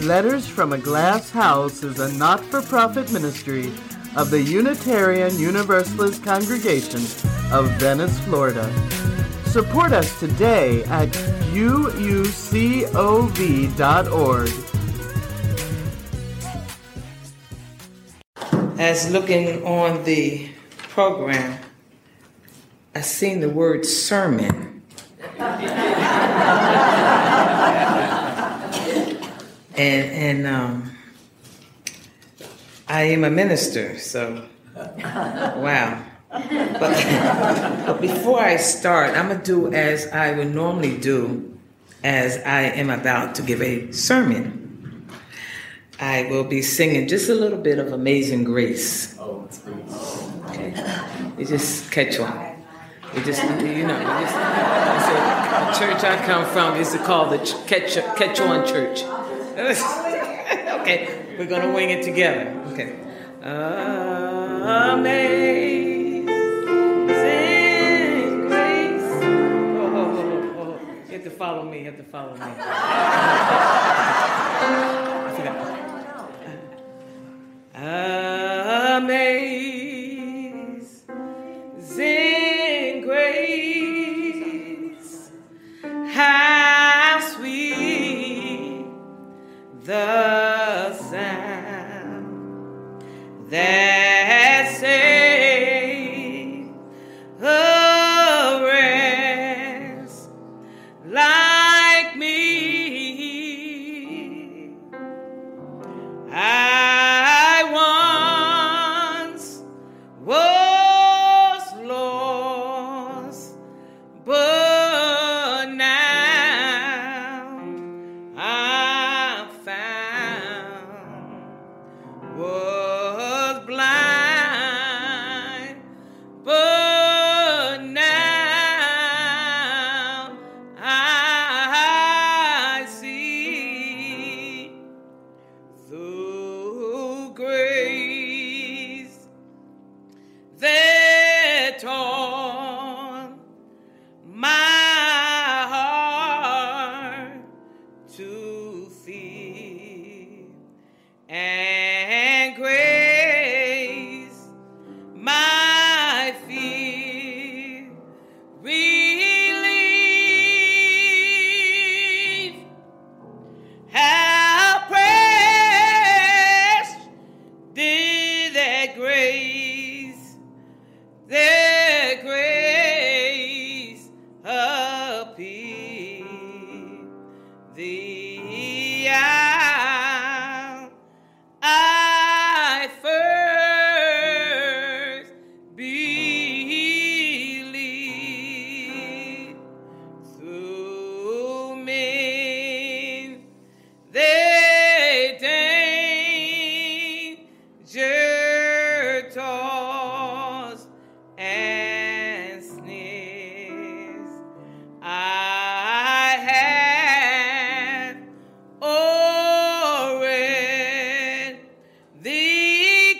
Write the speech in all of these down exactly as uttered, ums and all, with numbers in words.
Letters from a Glass House is a not-for-profit ministry of the Unitarian Universalist Congregation of Venice, Florida. Support us today at U U C O V dot org. As looking on the program, I seen the word sermon. and and um, I am a minister, so wow. But, but before I start, I'm going to do as I would normally do as I am about to give a sermon. I will be singing just a little bit of Amazing Grace. Oh, that's great. Okay. You just catch on. You just, you know, you just, it's a, the church I come from is called the ch- catch, catch on church. Okay, we're going to wing it together. Okay. Amazing grace. Oh, oh, oh, oh. You have to follow me. You have to follow me. I forgot. Amazing grace, how sweet the sound that saved a wretch like me. I once was lost, but now I'm found. Was blind, but now I see. Through grace that taught my heart to feel, and grace my fear relief. How precious did that grace, that grace appear. The hour I first believed, through men they danger tossed and snares. I had already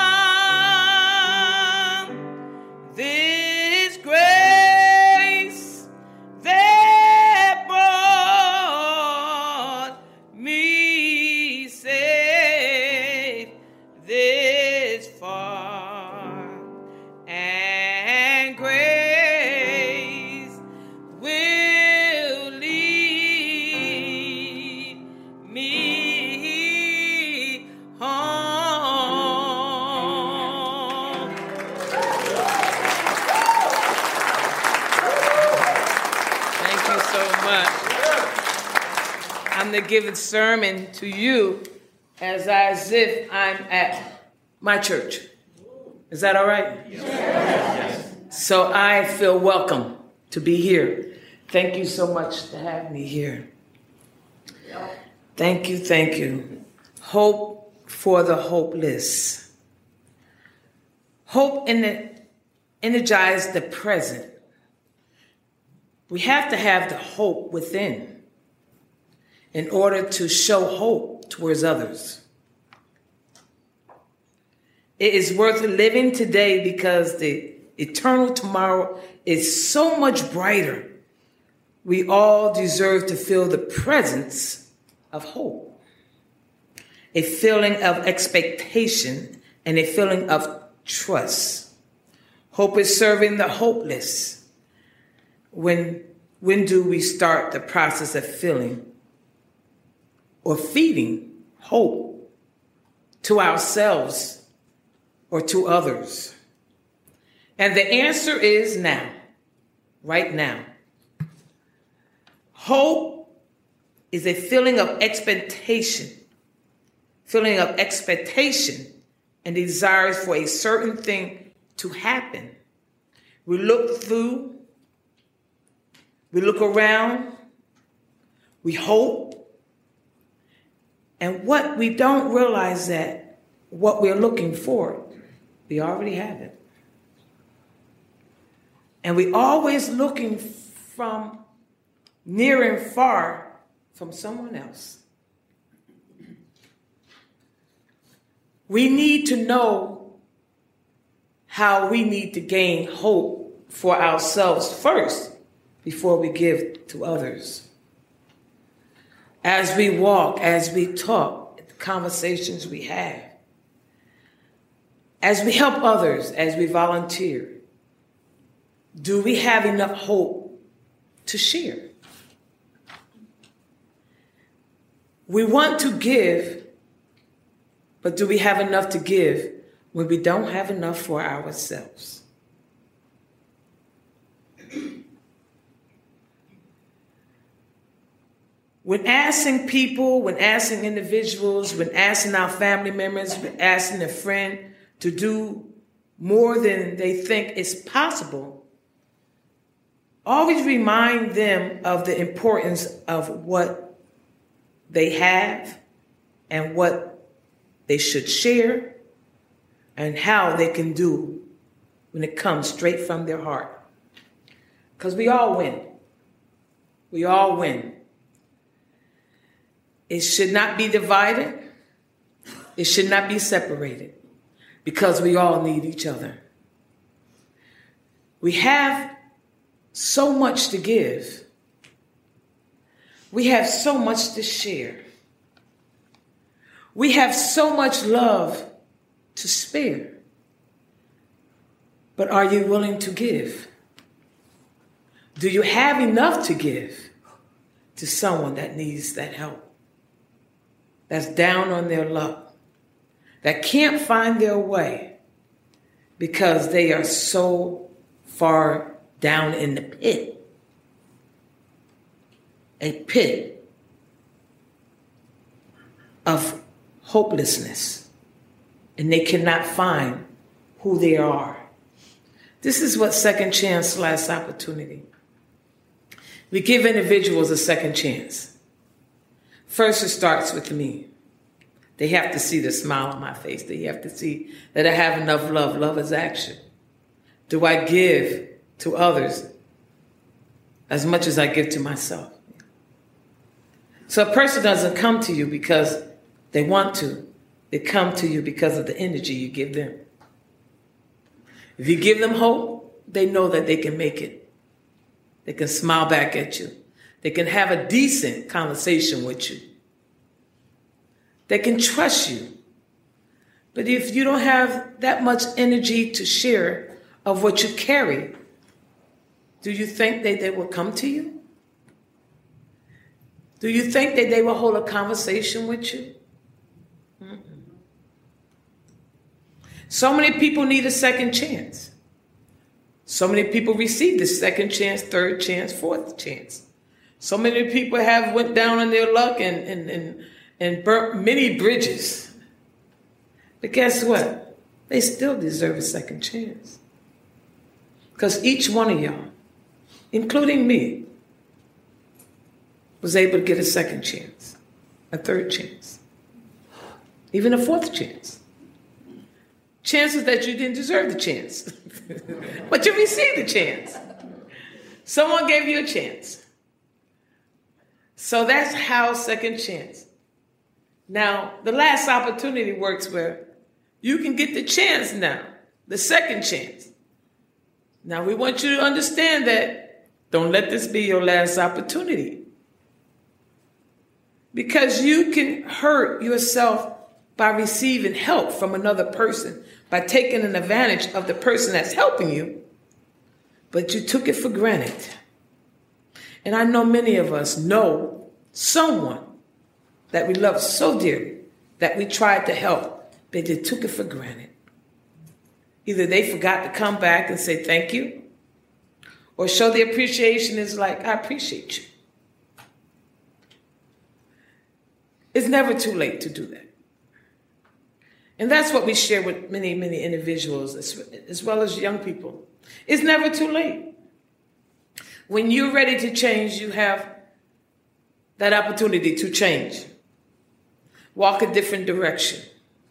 come. This grace that brought me safe this far, and grace will lead me home. Thank you so much. I'm to give a sermon to you as as if I'm at my church. Is that all right? Yes. So I feel welcome to be here. Thank you so much to have me here. Thank you, thank you. Hope for the hopeless. Hope in the energize the present. We have to have the hope within in order to show hope towards others. It is worth living today because the eternal tomorrow is so much brighter. We all deserve to feel the presence of hope. a feeling of expectation, and a feeling of trust. Hope is serving the hopeless. When, when do we start the process of feeling or feeding hope to ourselves or to others? And the answer is now, right now. Hope is a feeling of expectation, feeling of expectation and desires for a certain thing to happen. We look through, we look around, we hope, and what we don't realize that what we're looking for, we already have it. And we're always looking from near and far from someone else. We need to know how we need to gain hope for ourselves first before we give to others. As we walk, as we talk, the conversations we have, as we help others, as we volunteer, do we have enough hope to share? We want to give, but do we have enough to give when we don't have enough for ourselves? When asking people, when asking individuals, when asking our family members, when asking a friend to do more than they think is possible, always remind them of the importance of what they have and what they should share and how they can do when it comes straight from their heart. Because we all win. We all win. It should not be divided. It should not be separated because we all need each other. We have so much to give. We have so much to share. We have so much love to spare. But are you willing to give? Do you have enough to give to someone that needs that help? That's down on their luck, that can't find their way because they are so far down in the pit. A pit of hopelessness, and they cannot find who they are. This is what second chance, last opportunity. We give individuals a second chance. First, it starts with me. They have to see the smile on my face. They have to see that I have enough love. Love is action. Do I give to others as much as I give to myself? So a person doesn't come to you because they want to. They come to you because of the energy you give them. If you give them hope, they know that they can make it. They can smile back at you. They can have a decent conversation with you. They can trust you. But if you don't have that much energy to share of what you carry, do you think that they will come to you? Do you think that they will hold a conversation with you? Mm-mm. So many people need a second chance. So many people receive the second chance, third chance, fourth chance. So many people have went down on their luck and, and, and, and burnt many bridges. But guess what? They still deserve a second chance. Because each one of y'all, including me, was able to get a second chance, a third chance, even a fourth chance. Chances that you didn't deserve the chance, but you received the chance. Someone gave you a chance. So that's how second chance. Now, the last opportunity works where you can get the chance now, the second chance. Now, we want you to understand that don't let this be your last opportunity. Because you can hurt yourself by receiving help from another person, by taking an advantage of the person that's helping you, but you took it for granted. And I know many of us know someone that we love so dearly that we tried to help, but they took it for granted. Either they forgot to come back and say thank you, or show the appreciation is like, I appreciate you. It's never too late to do that. And that's what we share with many, many individuals, as well as young people. It's never too late. When you're ready to change, you have that opportunity to change. Walk a different direction.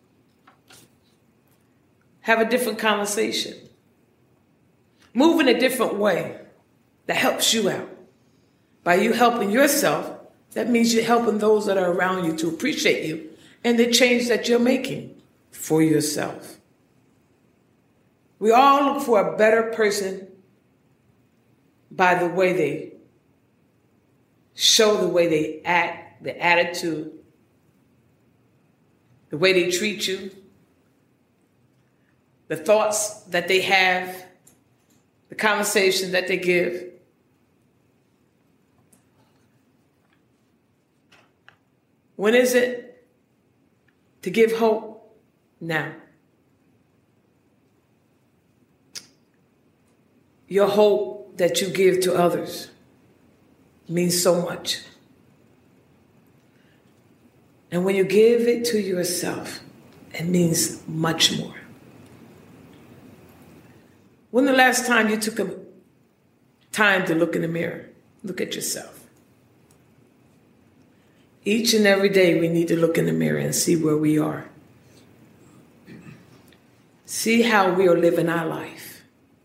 Have a different conversation. Move in a different way that helps you out. By you helping yourself, that means you're helping those that are around you to appreciate you and the change that you're making for yourself. We all look for a better person by the way they show, the way they act, the attitude, the way they treat you, the thoughts that they have, the conversation that they give. When is it to give hope? Now. Your hope that you give to others means so much. And when you give it to yourself, it means much more. When the last time you took a time to look in the mirror, look at yourself. Each and every day we need to look in the mirror and see where we are. See how we are living our life.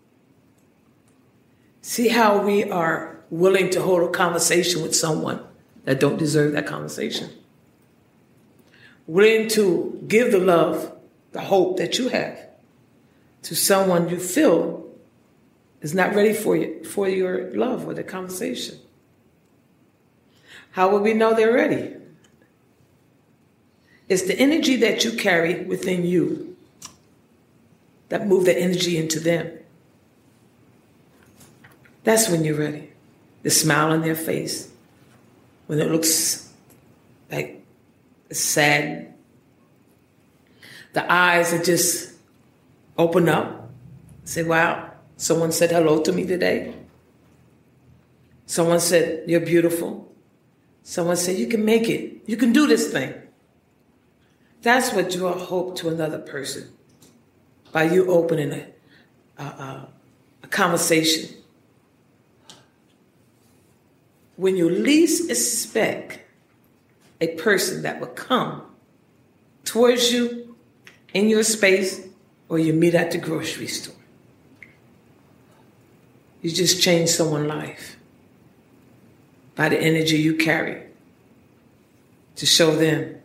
See how we are willing to hold a conversation with someone that don't deserve that conversation. Willing to give the love, the hope that you have to someone you feel is not ready for you, for your love or the conversation. How will we know they're ready? It's the energy that you carry within you that move the energy into them. That's when you're ready. The smile on their face, when it looks like it's sad. The eyes are just open up. Say, wow, someone said hello to me today. Someone said, you're beautiful. Someone said, you can make it. You can do this thing. That's what draws hope to another person. By you opening a, a, a, a conversation. When you least expect a person that will come towards you in your space, or you meet at the grocery store. You just change someone's life by the energy you carry to show them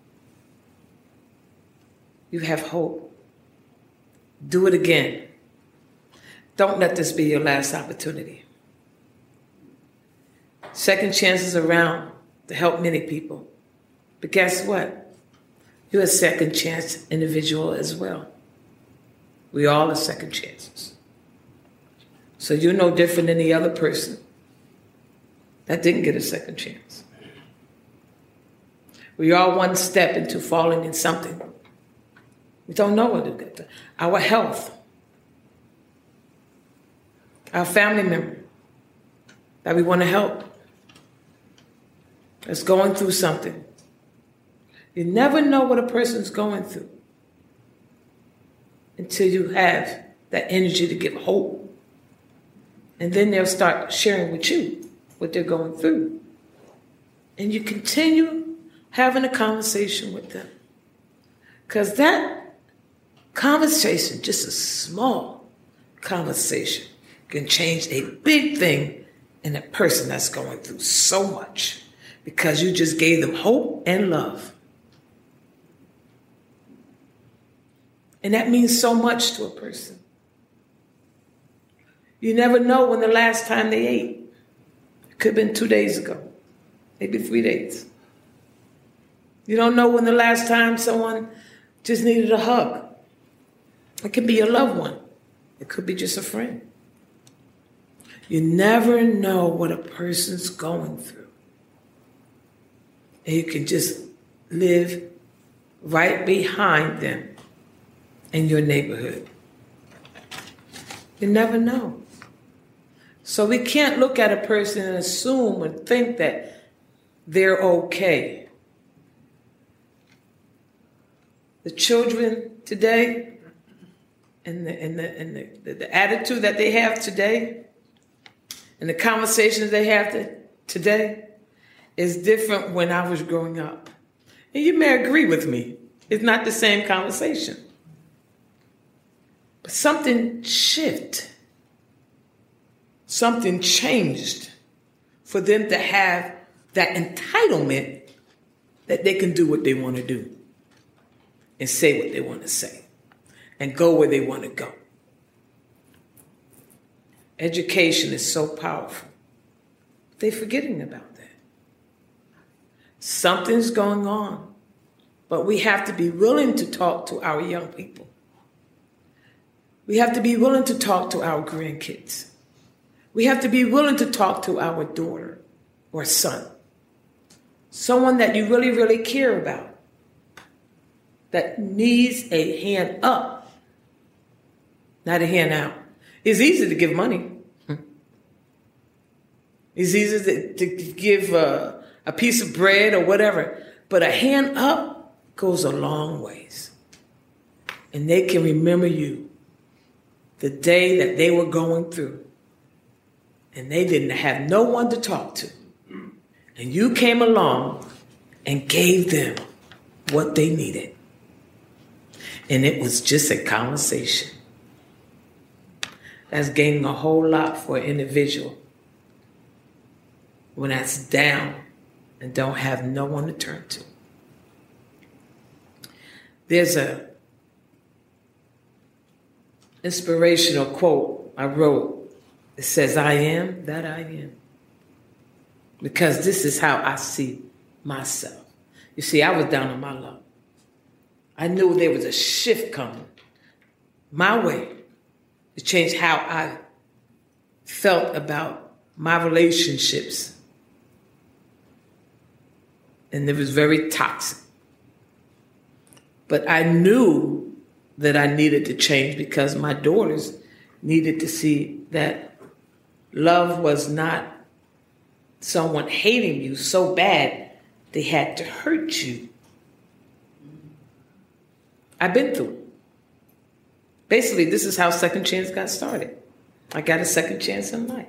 you have hope. Do it again. Don't let this be your last opportunity. Second chances around to help many people. But guess what? You're a second chance individual as well. We all are second chances. So you're no different than the other person that didn't get a second chance. We are one step into falling in something. We don't know what to get. Our health, our family member that we want to help that's going through something. You never know what a person's going through until you have that energy to give hope. And then they'll start sharing with you what they're going through. And you continue having a conversation with them. Because that conversation, just a small conversation, can change a big thing in a person that's going through so much because you just gave them hope and love. And that means so much to a person. You never know when the last time they ate. It could have been two days ago, maybe three days. You don't know when the last time someone just needed a hug. It could be your loved one. It could be just a friend. You never know what a person's going through. And you can just live right behind them in your neighborhood. You never know. So we can't look at a person and assume and think that they're okay. The children today and the, and the, and the, the, the attitude that they have today and the conversations they have to, today is different when I was growing up. And you may agree with me. It's not the same conversation. But something shifted. Something changed for them to have that entitlement that they can do what they want to do and say what they want to say and go where they want to go. Education is so powerful. They're forgetting about that. Something's going on, but we have to be willing to talk to our young people. We have to be willing to talk to our grandkids. We have to be willing to talk to our daughter or son. Someone that you really, really care about. That needs a hand up, not a hand out. It's easy to give money. It's easy to, to give a, a piece of bread or whatever. But a hand up goes a long ways. And they can remember you the day that they were going through. And they didn't have no one to talk to. And you came along and gave them what they needed. And it was just a conversation. That's gaining a whole lot for an individual when that's down and don't have no one to turn to. There's a inspirational quote I wrote. It says, I am that I am. Because this is how I see myself. You see, I was down on my luck. I knew there was a shift coming my way to change how I felt about my relationships. And it was very toxic. But I knew that I needed to change because my daughters needed to see that love was not someone hating you so bad they had to hurt you. I've been through it. Basically, this is how Second Chance got started. I got a second chance in life.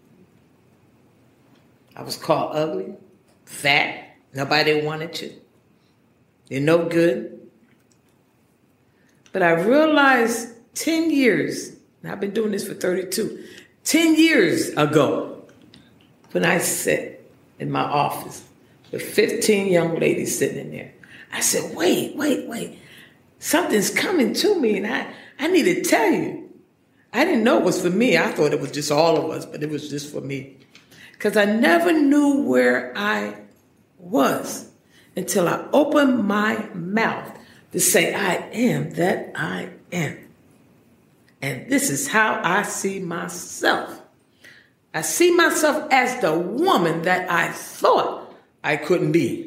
I was called ugly, fat, nobody wanted you. You're no good. But I realized ten years, and I've been doing this for thirty-two, ten years ago, when I sat in my office with fifteen young ladies sitting in there, I said, wait, wait, wait. Something's coming to me, and I, I need to tell you. I didn't know it was for me. I thought it was just all of us, but it was just for me. Because I never knew where I was until I opened my mouth to say, I am that I am. And this is how I see myself. I see myself as the woman that I thought I couldn't be.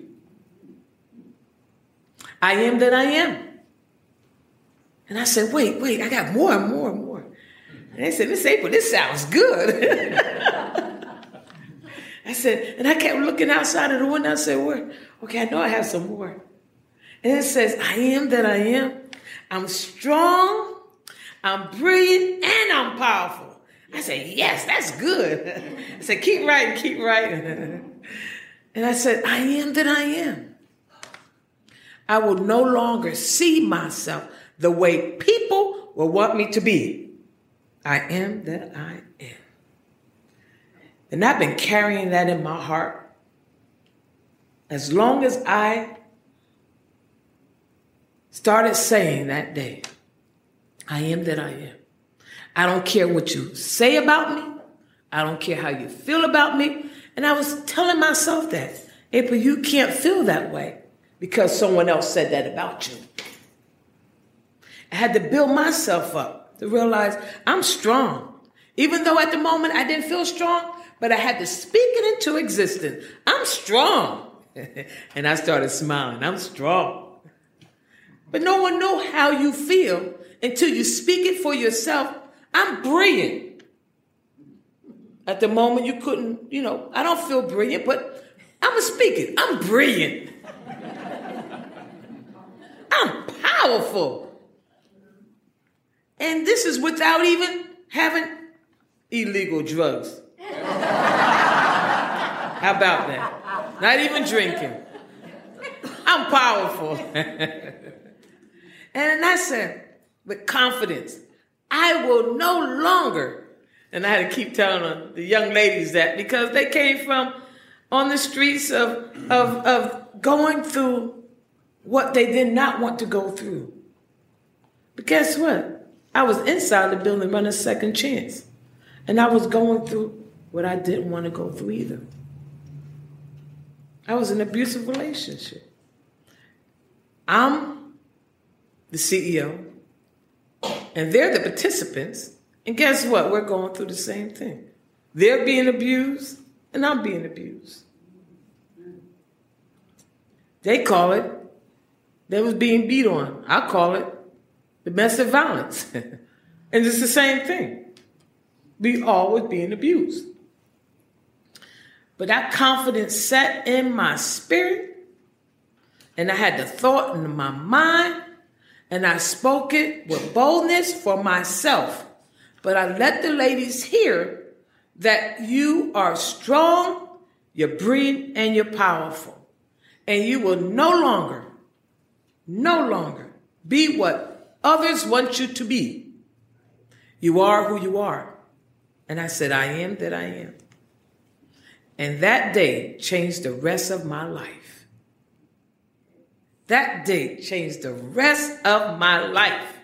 I am that I am. And I said, wait, wait, I got more and more and more. And they said, Miss April, this sounds good. I said, and I kept looking outside of the window. I said, where? Okay, I know I have some more. And it says, I am that I am. I'm strong, I'm brilliant, and I'm powerful. I said, yes, that's good. I said, keep writing, keep writing. And I said, I am that I am. I will no longer see myself the way people will want me to be. I am that I am. And I've been carrying that in my heart as long as I started saying that day, I am that I am. I don't care what you say about me. I don't care how you feel about me. And I was telling myself that, April, you can't feel that way because someone else said that about you. I had to build myself up to realize I'm strong. Even though at the moment I didn't feel strong, but I had to speak it into existence. I'm strong. And I started smiling. I'm strong. But no one knows how you feel until you speak it for yourself. I'm brilliant. At the moment you couldn't, you know, I don't feel brilliant, but I'm going to speak it. I'm brilliant. I'm powerful. And this is without even having illegal drugs. How about that? Not even drinking. I'm powerful. And I said, with confidence, I will no longer, and I had to keep telling the young ladies that because they came from on the streets of, of, of going through what they did not want to go through. But guess what? I was inside the building running second chance. And I was going through what I didn't want to go through either. I was in an abusive relationship. I'm the C E O, and they're the participants. And guess what? We're going through the same thing. They're being abused, and I'm being abused. They call it, they was being beat on. I call it domestic violence. And it's the same thing. We all was being abused. But that confidence set in my spirit, and I had the thought in my mind, and I spoke it with boldness for myself. But I let the ladies hear that you are strong, you're brilliant, and you're powerful. And you will no longer, no longer be what others want you to be. You are who you are. And I said, I am that I am. And that day changed the rest of my life. That day changed the rest of my life.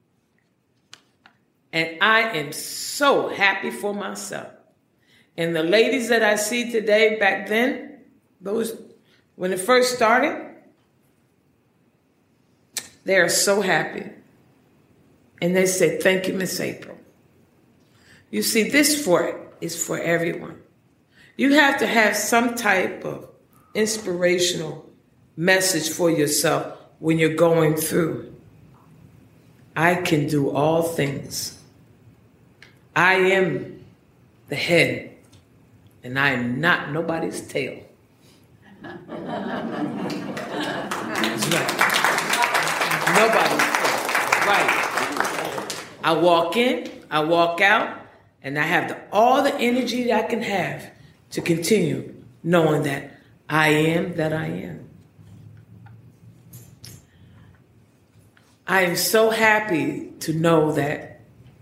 And I am so happy for myself. And the ladies that I see today, back then, those when it first started, they are so happy. And they say, thank you, Miss April. You see, this for is for everyone. You have to have some type of inspirational message for yourself when you're going through. I can do all things. I am the head, and I am not nobody's tail. That's right. Nobody's tail. Right. I walk in, I walk out, and I have the, all the energy that I can have to continue knowing that I am that I am. I am so happy to know that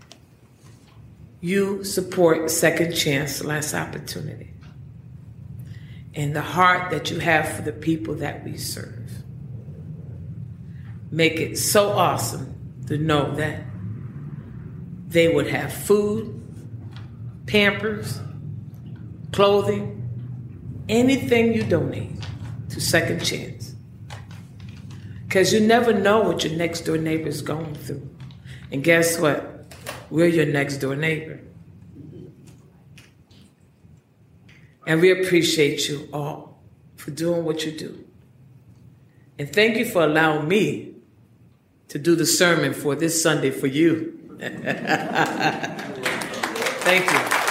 you support Second Chance, Last Opportunity, and the heart that you have for the people that we serve. Make it so awesome to know that they would have food, Pampers, clothing, anything you donate to Second Chance. Because you never know what your next door neighbor is going through. And guess what? We're your next door neighbor. And we appreciate you all for doing what you do. And thank you for allowing me to do the sermon for this Sunday for you. Thank you.